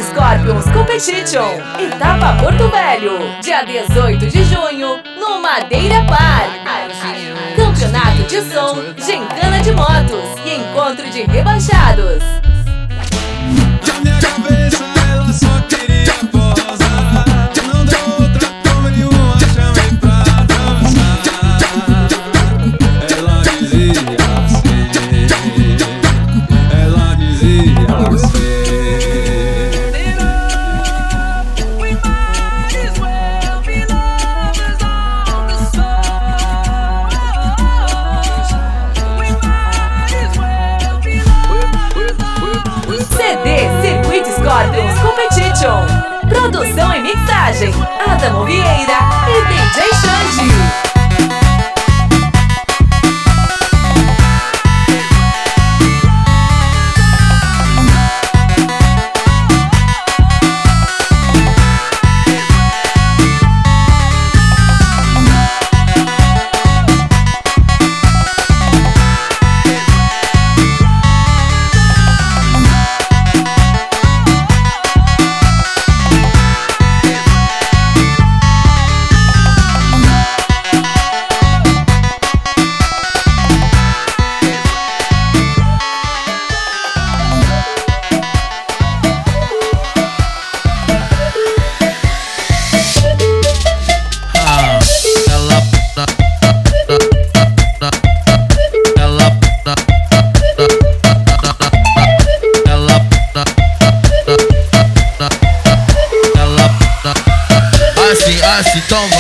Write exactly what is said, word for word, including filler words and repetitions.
Scorpions Competition, etapa Porto Velho, dia dezoito de junho, no Madeira Park. Campeonato de som, gincana de motos e encontro de rebaixados. Na minha cabeça ela só queria posar, não deu outra como nenhuma, chamei pra dançar. Ela dizia assim, ela dizia assim. C D Circuito Scorpions Competition. Produção e mixagem, Adamo Vieira e D J Xande. Assim, assim, então